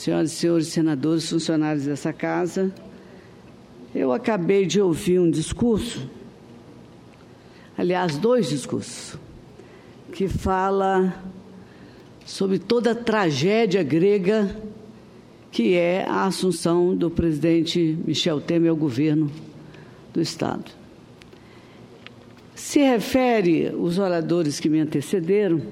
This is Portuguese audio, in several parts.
senhoras e senhores senadores, funcionários dessa casa, eu acabei de ouvir um discurso, aliás, 2 discursos, que fala sobre toda a tragédia grega que é a assunção do presidente Michel Temer ao governo do Estado. Se refere, os oradores que me antecederam,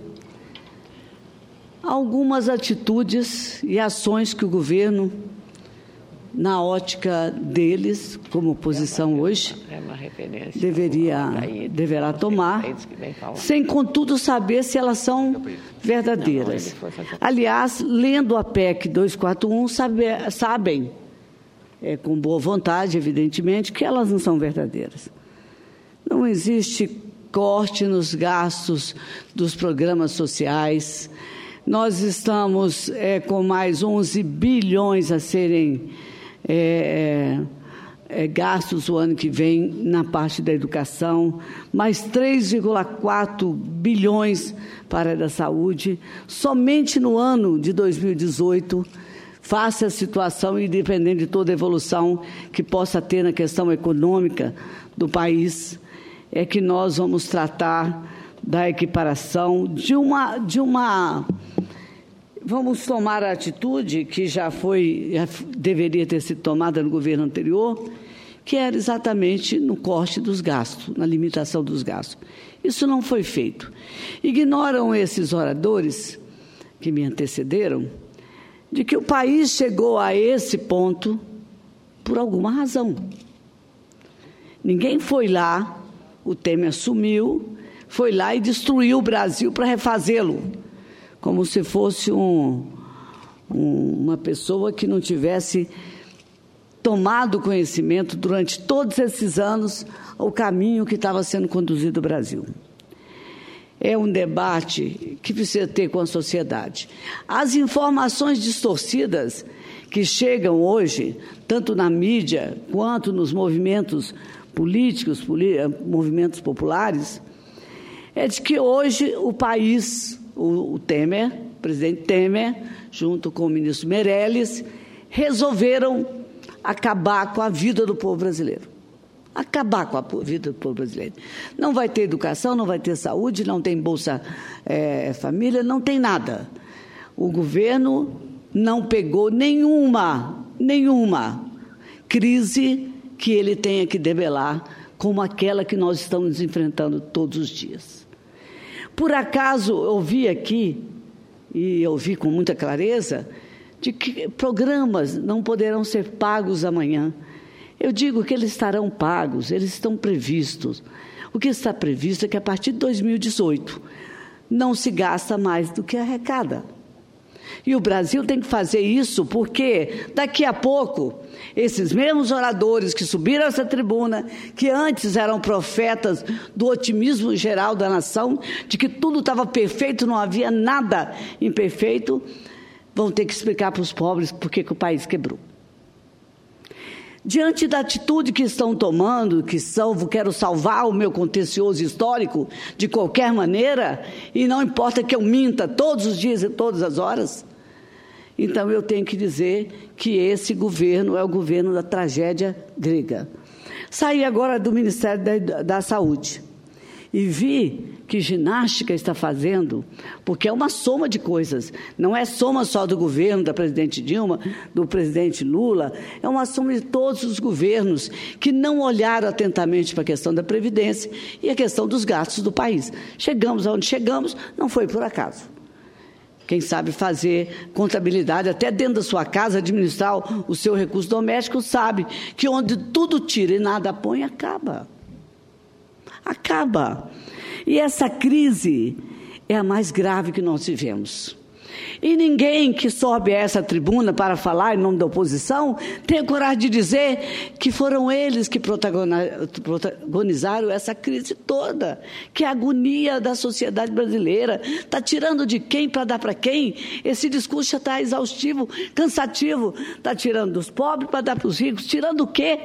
a algumas atitudes e ações que o governo, na ótica deles, como oposição hoje, deverá tomar, sem, contudo, saber se elas são verdadeiras. Aliás, lendo a PEC 241, sabem, com boa vontade, evidentemente, que elas não são verdadeiras. Não existe corte nos gastos dos programas sociais. Nós estamos com mais 11 bilhões a serem gastos o ano que vem na parte da educação, mais 3,4 bilhões para a da saúde. Somente no ano de 2018, face à situação, independente de toda a evolução que possa ter na questão econômica do país, é que nós vamos tratar da equiparação vamos tomar a atitude que já deveria ter sido tomada no governo anterior, que era exatamente no corte dos gastos, na limitação dos gastos. Isso não foi feito. Ignoram esses oradores que me antecederam de que o país chegou a esse ponto por alguma razão. Ninguém foi lá, o Temer assumiu, foi lá e destruiu o Brasil para refazê-lo, como se fosse uma pessoa que não tivesse tomado conhecimento durante todos esses anos o caminho que estava sendo conduzido o Brasil. É um debate que precisa ter com a sociedade. As informações distorcidas que chegam hoje, tanto na mídia quanto nos movimentos políticos, movimentos populares, é de que hoje o país, o Temer, o presidente Temer, junto com o ministro Meirelles, resolveram acabar com a vida do povo brasileiro. Acabar com a vida do povo brasileiro. Não vai ter educação, não vai ter saúde, não tem Bolsa Família, não tem nada. O governo não pegou nenhuma crise que ele tenha que debelar, como aquela que nós estamos enfrentando todos os dias. Por acaso, ouvi aqui, e ouvi com muita clareza, de que programas não poderão ser pagos amanhã. Eu digo que eles estarão pagos, eles estão previstos. O que está previsto é que, a partir de 2018, não se gasta mais do que arrecada. E o Brasil tem que fazer isso porque, daqui a pouco, esses mesmos oradores que subiram a essa tribuna, que antes eram profetas do otimismo geral da nação, de que tudo estava perfeito, não havia nada imperfeito, vão ter que explicar para os pobres por que o país quebrou. Diante da atitude que estão tomando, quero salvar o meu contencioso histórico de qualquer maneira, e não importa que eu minta todos os dias e todas as horas, então eu tenho que dizer que esse governo é o governo da tragédia grega. Saí agora do Ministério da Saúde e vi que ginástica está fazendo, porque é uma soma de coisas, não é soma só do governo da presidente Dilma, do presidente Lula, é uma soma de todos os governos que não olharam atentamente para a questão da Previdência e a questão dos gastos do país. Chegamos aonde chegamos, não foi por acaso. Quem sabe fazer contabilidade até dentro da sua casa, administrar o seu recurso doméstico, sabe que onde tudo tira e nada põe, acaba. Acaba. E essa crise é a mais grave que nós vivemos. E ninguém que sobe a essa tribuna para falar em nome da oposição tem a coragem de dizer que foram eles que protagonizaram essa crise toda, que é a agonia da sociedade brasileira. Está tirando de quem para dar para quem? Esse discurso já está exaustivo, cansativo. Está tirando dos pobres para dar para os ricos. Tirando o quê?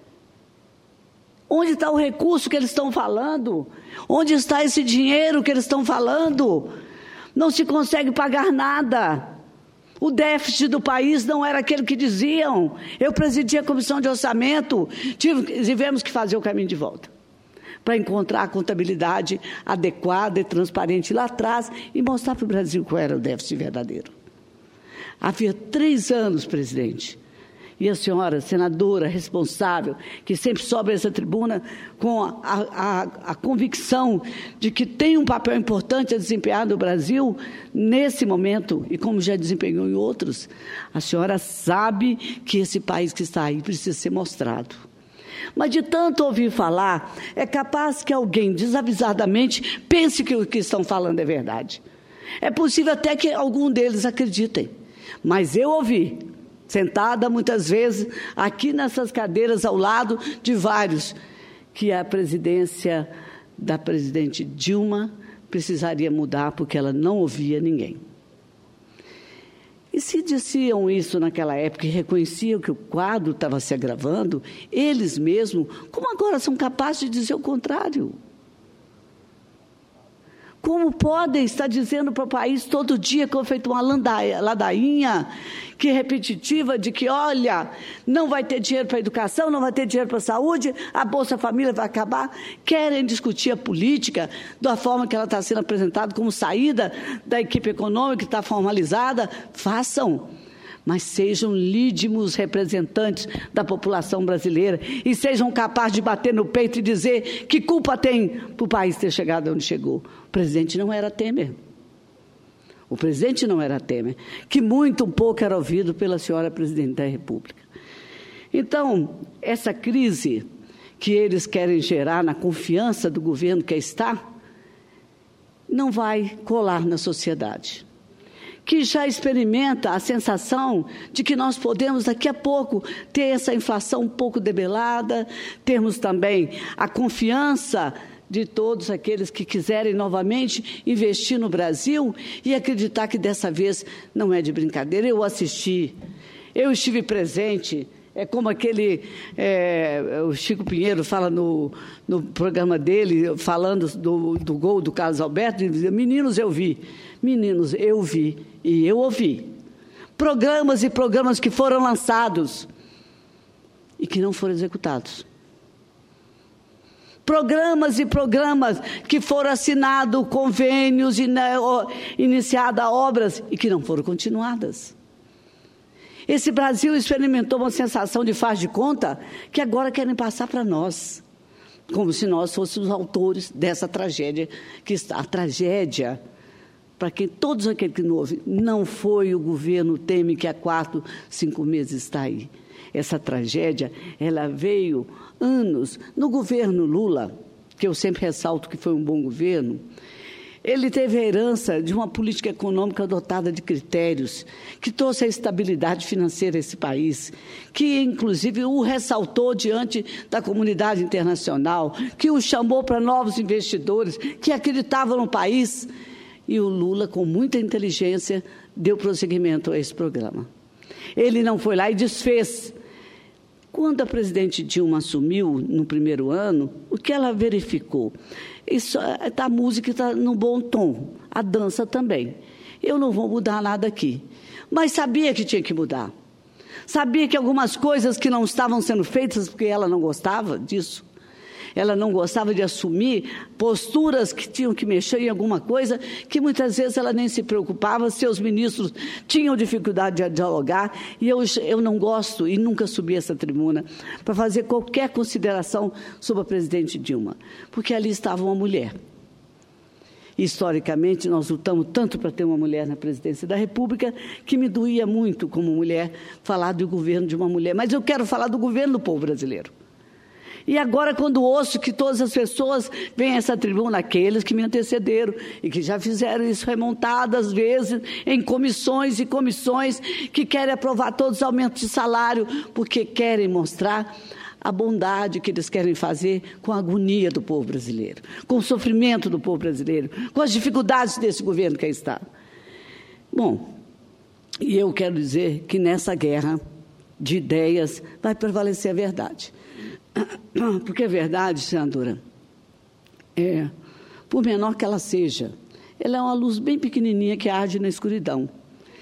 Onde está o recurso que eles estão falando? Onde está esse dinheiro que eles estão falando? Não se consegue pagar nada. O déficit do país não era aquele que diziam. Eu presidi a Comissão de Orçamento, tivemos que fazer o caminho de volta para encontrar a contabilidade adequada e transparente lá atrás e mostrar para o Brasil qual era o déficit verdadeiro. Havia 3 anos, presidente, e a senhora, senadora responsável, que sempre sobe a essa tribuna com a convicção de que tem um papel importante a desempenhar no Brasil, nesse momento, e como já desempenhou em outros, a senhora sabe que esse país que está aí precisa ser mostrado. Mas de tanto ouvir falar, é capaz que alguém desavisadamente pense que o que estão falando é verdade. É possível até que algum deles acreditem. Mas eu ouvi, sentada muitas vezes aqui nessas cadeiras ao lado de vários, que a presidência da presidente Dilma precisaria mudar porque ela não ouvia ninguém. E se diziam isso naquela época e reconheciam que o quadro estava se agravando, eles mesmos, como agora são capazes de dizer o contrário? Como podem estar dizendo para o país todo dia que foi feita uma ladainha que é repetitiva de que, olha, não vai ter dinheiro para a educação, não vai ter dinheiro para a saúde, a Bolsa Família vai acabar. Querem discutir a política da forma que ela está sendo apresentada como saída da equipe econômica que está formalizada? Façam. Mas sejam lídimos representantes da população brasileira e sejam capazes de bater no peito e dizer que culpa tem para o país ter chegado onde chegou. O presidente não era Temer. O presidente não era Temer, que muito um pouco era ouvido pela senhora presidente da República. Então, essa crise que eles querem gerar na confiança do governo que está, não vai colar na sociedade, que já experimenta a sensação de que nós podemos, daqui a pouco, ter essa inflação um pouco debelada, termos também a confiança de todos aqueles que quiserem novamente investir no Brasil e acreditar que dessa vez não é de brincadeira. Eu assisti, eu estive presente. É como o Chico Pinheiro fala no programa dele, falando do gol do Carlos Alberto, ele dizia, meninos, eu vi e eu ouvi. Programas e programas que foram lançados e que não foram executados. Programas e programas que foram assinados, convênios, iniciadas obras e que não foram continuadas. Esse Brasil experimentou uma sensação de faz de conta que agora querem passar para nós, como se nós fôssemos autores dessa tragédia que está. A tragédia, para quem todos aqueles que não ouvem, não foi o governo Temer que há 4, 5 meses está aí. Essa tragédia, ela veio anos no governo Lula, que eu sempre ressalto que foi um bom governo. Ele teve a herança de uma política econômica dotada de critérios, que trouxe a estabilidade financeira a esse país, que, inclusive, o ressaltou diante da comunidade internacional, que o chamou para novos investidores, que acreditavam no país. E o Lula, com muita inteligência, deu prosseguimento a esse programa. Ele não foi lá e desfez. Quando a presidente Dilma assumiu, no primeiro ano, o que ela verificou? A música está no bom tom, a dança também. Eu não vou mudar nada aqui. Mas sabia que tinha que mudar. Sabia que algumas coisas que não estavam sendo feitas, porque ela não gostava disso, ela não gostava de assumir posturas que tinham que mexer em alguma coisa, que muitas vezes ela nem se preocupava, seus ministros tinham dificuldade de dialogar, e eu não gosto, e nunca subi essa tribuna, para fazer qualquer consideração sobre a presidente Dilma, porque ali estava uma mulher. Historicamente, nós lutamos tanto para ter uma mulher na presidência da República, que me doía muito, como mulher, falar do governo de uma mulher, mas eu quero falar do governo do povo brasileiro. E agora, quando ouço que todas as pessoas vêm a essa tribuna, aqueles que me antecederam e que já fizeram isso remontadas vezes em comissões e comissões que querem aprovar todos os aumentos de salário porque querem mostrar a bondade que eles querem fazer com a agonia do povo brasileiro, com o sofrimento do povo brasileiro, com as dificuldades desse governo que aí está. Bom, e eu quero dizer que nessa guerra de ideias vai prevalecer a verdade. Porque a verdade, senadora, por menor que ela seja, ela é uma luz bem pequenininha que arde na escuridão.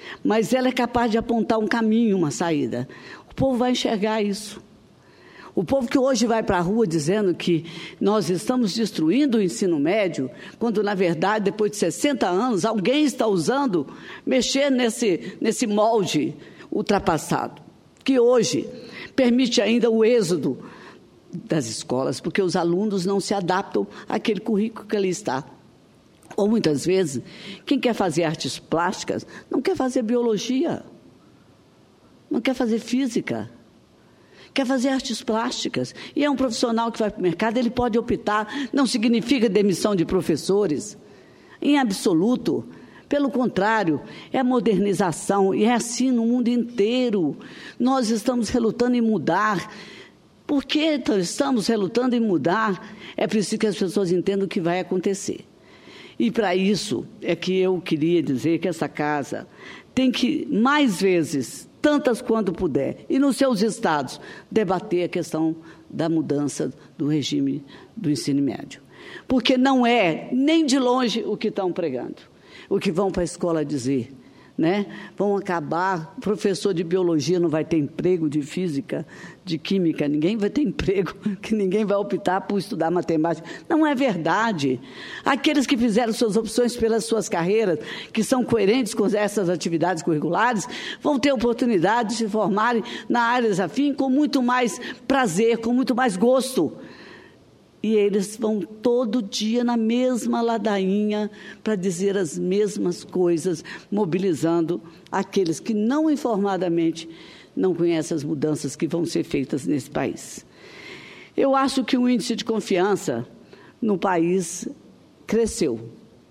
mas ela é capaz de apontar um caminho, uma saída. O povo vai enxergar isso. O povo que hoje vai para a rua dizendo que nós estamos destruindo o ensino médio, quando, na verdade, depois de 60 anos, alguém está usando, mexer nesse molde ultrapassado, que hoje permite ainda o êxodo das escolas, porque os alunos não se adaptam àquele currículo que ali está. Ou, muitas vezes, quem quer fazer artes plásticas não quer fazer biologia, não quer fazer física, quer fazer artes plásticas. E é um profissional que vai para o mercado, ele pode optar, não significa demissão de professores, em absoluto. Pelo contrário, é a modernização, e é assim no mundo inteiro. Nós estamos relutando em mudar. Por que estamos relutando em mudar? É preciso que as pessoas entendam o que vai acontecer. E para isso é que eu queria dizer que essa casa tem que, mais vezes, tantas quanto puder, e nos seus estados, debater a questão da mudança do regime do ensino médio. Porque não é nem de longe o que estão pregando, o que vão para a escola dizer, né? Vão acabar, professor de biologia não vai ter emprego, de física, de química, ninguém vai ter emprego, que ninguém vai optar por estudar matemática. Não é verdade. Aqueles que fizeram suas opções pelas suas carreiras, que são coerentes com essas atividades curriculares, vão ter oportunidade de se formarem na área afim com muito mais prazer, com muito mais gosto. E eles vão todo dia na mesma ladainha para dizer as mesmas coisas, mobilizando aqueles que não informadamente não conhecem as mudanças que vão ser feitas nesse país. Eu acho que o índice de confiança no país cresceu.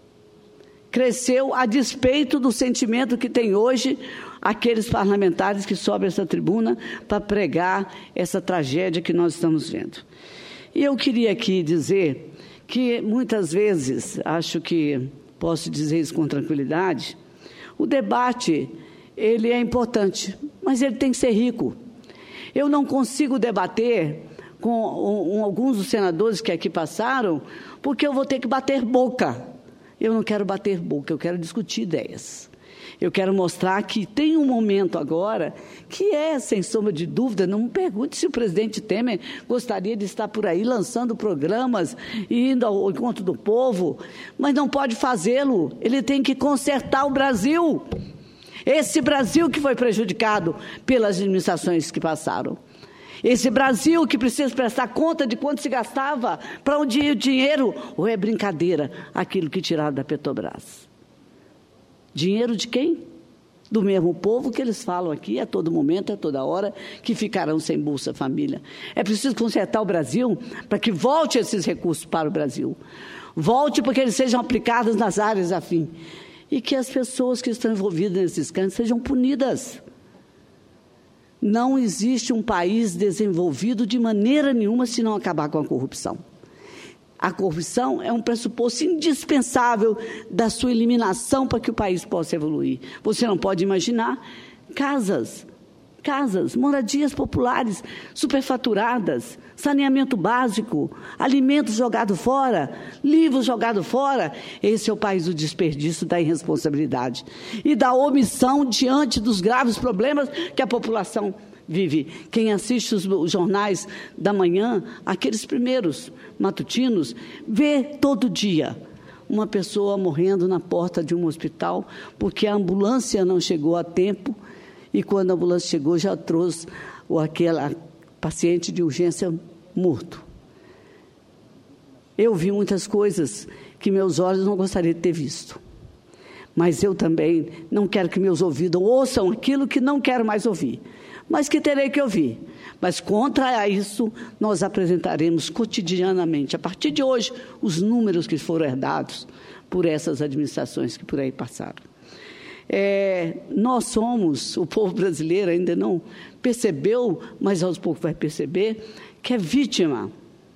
Cresceu a despeito do sentimento que tem hoje aqueles parlamentares que sobem essa tribuna para pregar essa tragédia que nós estamos vendo. E eu queria aqui dizer que, muitas vezes, acho que posso dizer isso com tranquilidade, o debate, ele é importante, mas ele tem que ser rico. Eu não consigo debater com alguns dos senadores que aqui passaram, porque eu vou ter que bater boca. Eu não quero bater boca, eu quero discutir ideias. Eu quero mostrar que tem um momento agora que é, sem sombra de dúvida, não me pergunte se o presidente Temer gostaria de estar por aí lançando programas e indo ao encontro do povo, mas não pode fazê-lo. Ele tem que consertar o Brasil. Esse Brasil que foi prejudicado pelas administrações que passaram. Esse Brasil que precisa prestar conta de quanto se gastava, para onde ia o dinheiro, ou é brincadeira aquilo que tiraram da Petrobras. Dinheiro de quem? Do mesmo povo que eles falam aqui a todo momento, a toda hora, que ficarão sem Bolsa Família. É preciso consertar o Brasil para que volte esses recursos para o Brasil. Volte para que eles sejam aplicados nas áreas afim. E que as pessoas que estão envolvidas nesses escândalos sejam punidas. Não existe um país desenvolvido de maneira nenhuma se não acabar com a corrupção. A corrupção é um pressuposto indispensável da sua eliminação para que o país possa evoluir. Você não pode imaginar casas, moradias populares superfaturadas, saneamento básico, alimentos jogados fora, livros jogados fora. Esse é o país do desperdício, da irresponsabilidade e da omissão diante dos graves problemas que a população vive. Quem assiste os jornais da manhã, aqueles primeiros matutinos, vê todo dia uma pessoa morrendo na porta de um hospital porque a ambulância não chegou a tempo e quando a ambulância chegou já trouxe aquela paciente de urgência morto. Eu vi muitas coisas que meus olhos não gostariam de ter visto. Mas eu também não quero que meus ouvidos ouçam aquilo que não quero mais ouvir, mas que terei que ouvir. Mas contra isso, nós apresentaremos cotidianamente, a partir de hoje, os números que foram herdados por essas administrações que por aí passaram. Nós somos, o povo brasileiro ainda não percebeu, mas aos poucos vai perceber, que é vítima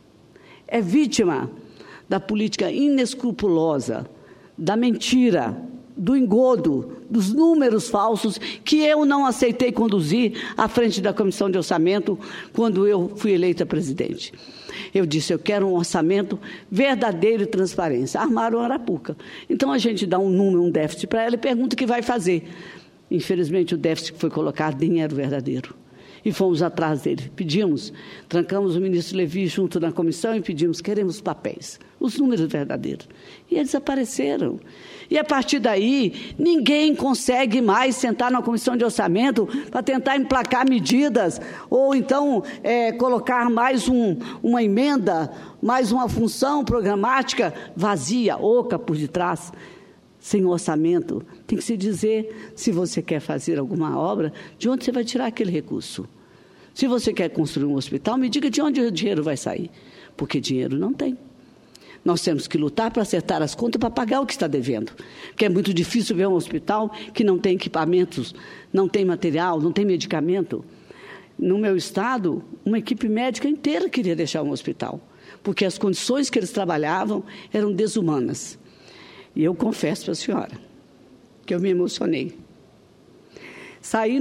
da política inescrupulosa, da mentira, do engodo, dos números falsos, que eu não aceitei conduzir à frente da Comissão de Orçamento quando eu fui eleita presidente. Eu disse, eu quero um orçamento verdadeiro e transparência. Armaram a Arapuca. Então, a gente dá um número, um déficit para ela e pergunta o que vai fazer. Infelizmente, o déficit que foi colocado nem era o verdadeiro. E fomos atrás dele. Pedimos, trancamos o ministro Levi junto na comissão e pedimos, queremos papéis, os números verdadeiros. E eles apareceram. E a partir daí, ninguém consegue mais sentar na comissão de orçamento para tentar emplacar medidas ou então colocar mais uma emenda, mais uma função programática vazia, oca por detrás, sem orçamento. Tem que se dizer, se você quer fazer alguma obra, de onde você vai tirar aquele recurso. Se você quer construir um hospital, me diga de onde o dinheiro vai sair, porque dinheiro não tem. Nós temos que lutar para acertar as contas para pagar o que está devendo, porque é muito difícil ver um hospital que não tem equipamentos, não tem material, não tem medicamento. No meu estado, uma equipe médica inteira queria deixar um hospital, porque as condições que eles trabalhavam eram desumanas. E eu confesso para a senhora que eu me emocionei. Saí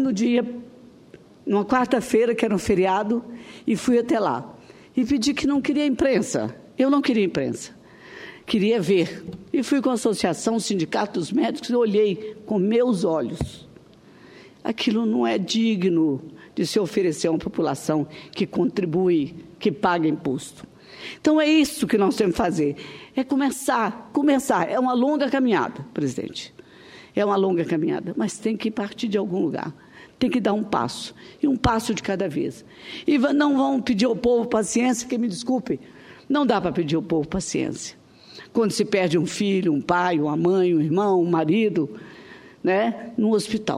numa quarta-feira, que era um feriado, e fui até lá. E pedi que não queria imprensa. Eu não queria imprensa. Queria ver. E fui com a associação, o sindicato dos médicos, e olhei com meus olhos. Aquilo não é digno de se oferecer a uma população que contribui, que paga imposto. Então, é isso que nós temos que fazer. É começar. É uma longa caminhada, presidente. É uma longa caminhada, mas tem que partir de algum lugar. Tem que dar um passo, e um passo de cada vez. E não vão pedir ao povo paciência, que me desculpe, não dá para pedir ao povo paciência. Quando se perde um filho, um pai, uma mãe, um irmão, um marido, no hospital.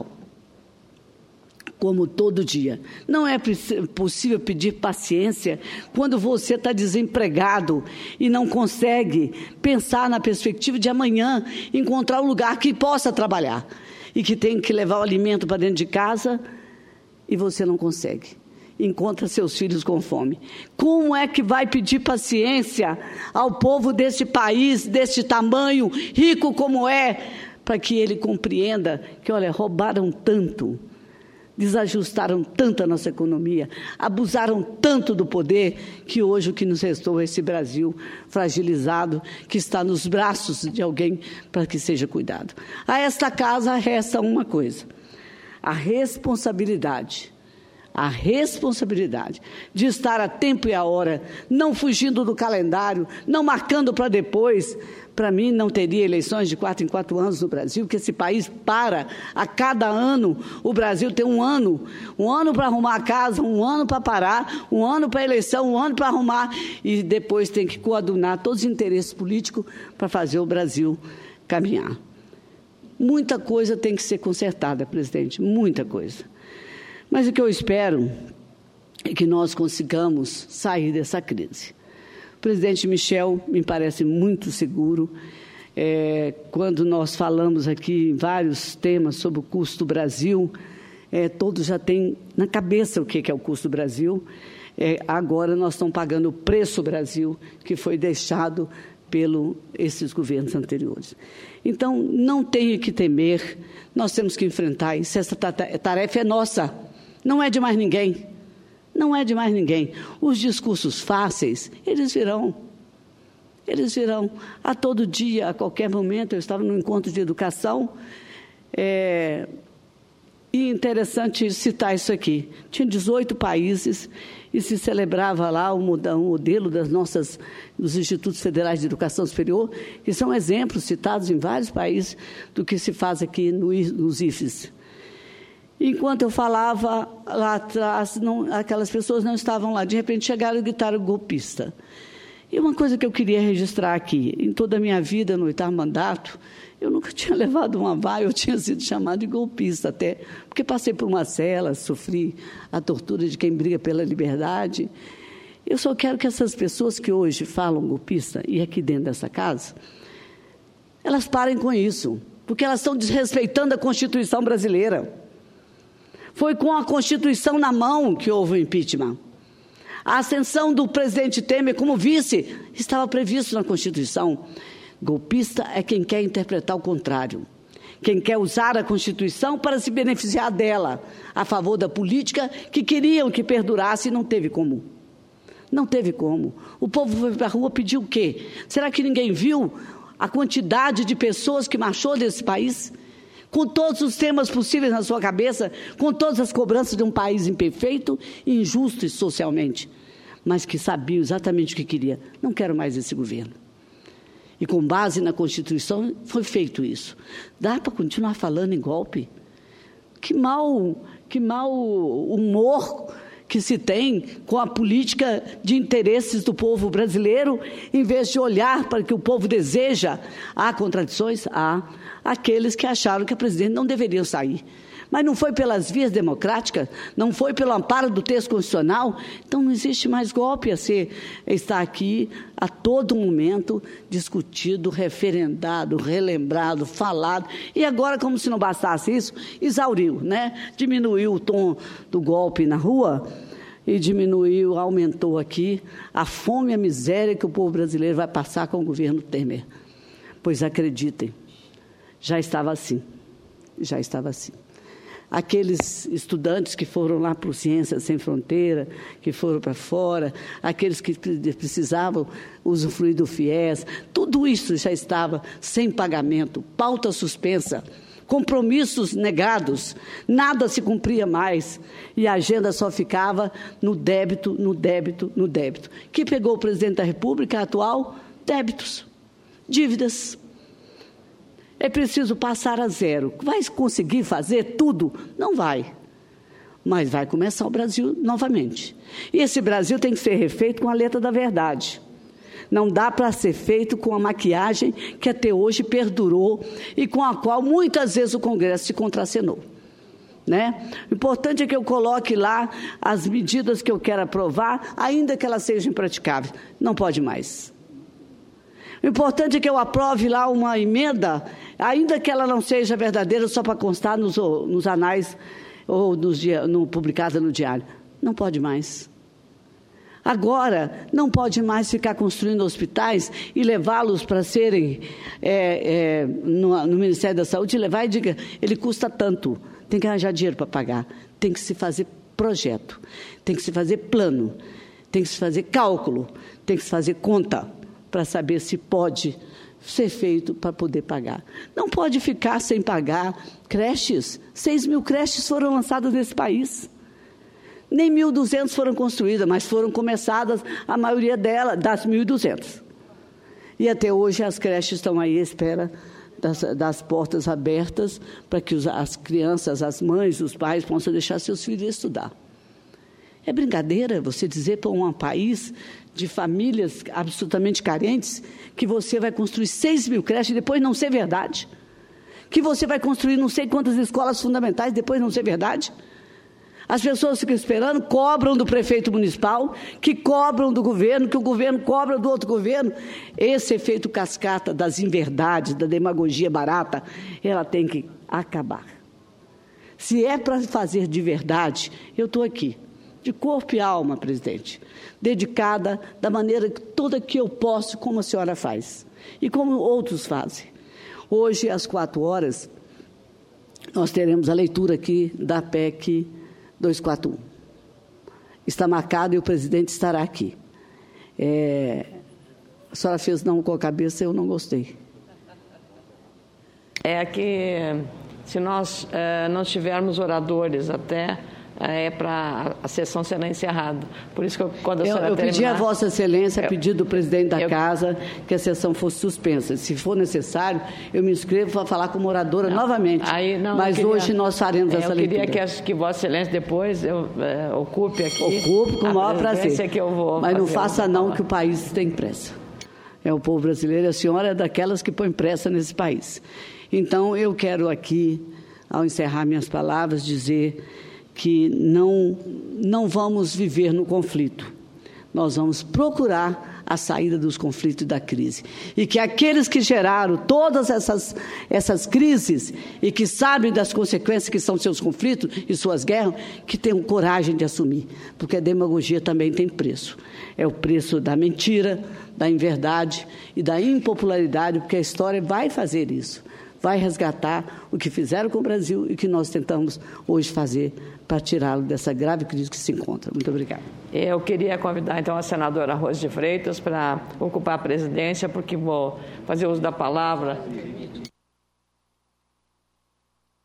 Como todo dia. Não é possível pedir paciência quando você está desempregado e não consegue pensar na perspectiva de amanhã encontrar um lugar que possa trabalhar e que tem que levar o alimento para dentro de casa e você não consegue. Encontra seus filhos com fome. Como é que vai pedir paciência ao povo deste país, deste tamanho, rico como é, para que ele compreenda que, olha, roubaram tanto, desajustaram tanto a nossa economia, abusaram tanto do poder, que hoje o que nos restou é esse Brasil fragilizado, que está nos braços de alguém para que seja cuidado. A esta casa resta uma coisa: a responsabilidade de estar a tempo e a hora, não fugindo do calendário, não marcando para depois. Para mim, não teria eleições de 4 em 4 anos no Brasil, porque esse país para. A cada ano, o Brasil tem um ano para arrumar a casa, um ano para parar, um ano para a eleição, um ano para arrumar, e depois tem que coadunar todos os interesses políticos para fazer o Brasil caminhar. Muita coisa tem que ser consertada, presidente, muita coisa. Mas o que eu espero é que nós consigamos sair dessa crise. O presidente Michel me parece muito seguro. Quando nós falamos aqui em vários temas sobre o custo Brasil, todos já têm na cabeça o que é o custo Brasil. Agora nós estamos pagando o preço Brasil, que foi deixado esses governos anteriores. Então, não tenha que temer, nós temos que enfrentar isso. Essa tarefa é nossa, não é de mais ninguém. Não é de mais ninguém. Os discursos fáceis, eles virão. A todo dia, a qualquer momento. Eu estava num encontro de educação, e interessante citar isso aqui. Tinha 18 países e se celebrava lá o modelo dos Institutos Federais de Educação Superior, que são exemplos citados em vários países do que se faz aqui nos IFES. Enquanto eu falava lá atrás, aquelas pessoas não estavam lá. De repente chegaram e gritaram golpista. E uma coisa que eu queria registrar aqui: em toda a minha vida, no 8º mandato, eu nunca tinha levado uma vaia, eu tinha sido chamado de golpista até, porque passei por uma cela, sofri a tortura de quem briga pela liberdade. Eu só quero que essas pessoas que hoje falam golpista, e aqui dentro dessa casa, elas parem com isso, porque elas estão desrespeitando a Constituição brasileira. Foi com a Constituição na mão que houve o impeachment. A ascensão do presidente Temer como vice estava previsto na Constituição. Golpista é quem quer interpretar o contrário. Quem quer usar a Constituição para se beneficiar dela, a favor da política que queriam que perdurasse e não teve como. Não teve como. O povo foi para a rua pedir o quê? Será que ninguém viu a quantidade de pessoas que marchou desse país? com todos os temas possíveis na sua cabeça, com todas as cobranças de um país imperfeito, injusto e socialmente, mas que sabia exatamente o que queria. Não quero mais esse governo. E com base na Constituição foi feito isso. Dá para continuar falando em golpe? Que mau humor que se tem com a política de interesses do povo brasileiro, em vez de olhar para o que o povo deseja. Há contradições? Há. Aqueles que acharam que a presidente não deveria sair. Mas não foi pelas vias democráticas, não foi pelo amparo do texto constitucional, então não existe mais golpe está aqui a todo momento discutido, referendado, relembrado, falado, e agora, como se não bastasse isso, exauriu, né? Diminuiu o tom do golpe na rua e aumentou aqui a fome e a miséria que o povo brasileiro vai passar com o governo Temer. Pois acreditem, já estava assim. Aqueles estudantes que foram lá para o Ciências Sem Fronteira, que foram para fora, aqueles que precisavam usufruir do FIES, tudo isso já estava sem pagamento, pauta suspensa, compromissos negados, nada se cumpria mais e a agenda só ficava no débito. Que pegou o presidente da República atual? Débitos, dívidas. É preciso passar a zero. Vai conseguir fazer tudo? Não vai. Mas vai começar o Brasil novamente. E esse Brasil tem que ser refeito com a letra da verdade. Não dá para ser feito com a maquiagem que até hoje perdurou e com a qual muitas vezes o Congresso se contracenou. Né? O importante é que eu coloque lá as medidas que eu quero aprovar, ainda que elas sejam impraticáveis. Não pode mais. O importante é que eu aprove lá uma emenda, ainda que ela não seja verdadeira, só para constar nos anais ou publicada no diário. Não pode mais. Agora, não pode mais ficar construindo hospitais e levá-los para serem no Ministério da Saúde, levar e diga, ele custa tanto, tem que arranjar dinheiro para pagar, tem que se fazer projeto, tem que se fazer plano, tem que se fazer cálculo, tem que se fazer conta, para saber se pode ser feito para poder pagar. Não pode ficar sem pagar creches. 6.000 creches foram lançadas nesse país. Nem 1.200 foram construídas, mas foram começadas a maioria das 1.200. E até hoje as creches estão aí à espera das portas abertas para que as crianças, as mães, os pais possam deixar seus filhos estudar. É brincadeira você dizer para um país de famílias absolutamente carentes que você vai construir 6.000 creches e depois não ser verdade? Que você vai construir não sei quantas escolas fundamentais e depois não ser verdade? As pessoas ficam esperando, cobram do prefeito municipal, que cobram do governo, que o governo cobra do outro governo. Esse efeito cascata das inverdades, da demagogia barata, ela tem que acabar. Se é para fazer de verdade, eu estou aqui. De corpo e alma, presidente, dedicada da maneira toda que eu posso, como a senhora faz, e como outros fazem. Hoje, às 4h, nós teremos a leitura aqui da PEC 241. Está marcado e o presidente estará aqui. A senhora fez não com a cabeça, eu não gostei. É que, se nós não tivermos oradores até... para a sessão será encerrada. Por isso que quando a senhora terminar... Eu pedi a Vossa Excelência, a pedido do presidente da Casa, que a sessão fosse suspensa. Se for necessário, eu me inscrevo para falar como oradora novamente. Mas hoje nós faremos essa leitura. Eu queria que Vossa Excelência depois ocupe aqui. Ocupe com o maior prazer. Que eu vou mas não faça não, que o país tem pressa. O povo brasileiro, a senhora é daquelas que põe pressa nesse país. Então, eu quero aqui, ao encerrar minhas palavras, dizer que não vamos viver no conflito. Nós vamos procurar a saída dos conflitos e da crise. E que aqueles que geraram todas essas crises e que sabem das consequências que são seus conflitos e suas guerras, que tenham coragem de assumir. Porque a demagogia também tem preço. É o preço da mentira, da inverdade e da impopularidade, porque a história vai fazer isso. Vai resgatar o que fizeram com o Brasil e que nós tentamos hoje fazer para tirá-lo dessa grave crise que se encontra. Muito obrigada. Eu queria convidar, então, a senadora Rose de Freitas para ocupar a presidência, porque vou fazer uso da palavra.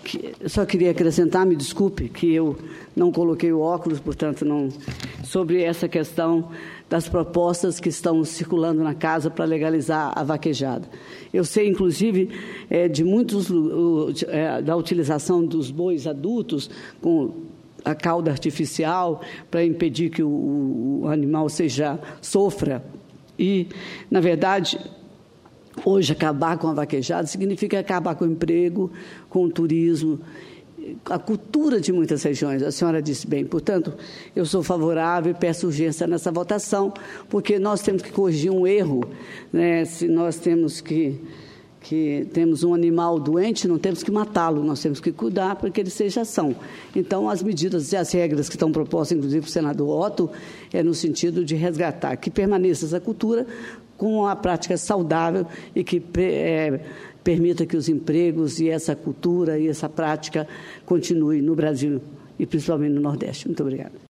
Eu só queria acrescentar, me desculpe, que eu não coloquei o óculos, portanto, não, sobre essa questão das propostas que estão circulando na casa para legalizar a vaquejada. Eu sei, inclusive, de muitos da utilização dos bois adultos com a cauda artificial para impedir que o animal sofra. E, na verdade, hoje, acabar com a vaquejada significa acabar com o emprego, com o turismo, a cultura de muitas regiões. A senhora disse bem. Portanto, eu sou favorável e peço urgência nessa votação, porque nós temos que corrigir um erro, né? Se nós temos temos um animal doente, não temos que matá-lo, nós temos que cuidar para que ele seja são. Então, as medidas e as regras que estão propostas, inclusive pelo senador Otto, é no sentido de resgatar, que permaneça essa cultura com uma prática saudável e que permita que os empregos e essa cultura e essa prática continuem no Brasil e principalmente no Nordeste. Muito obrigada.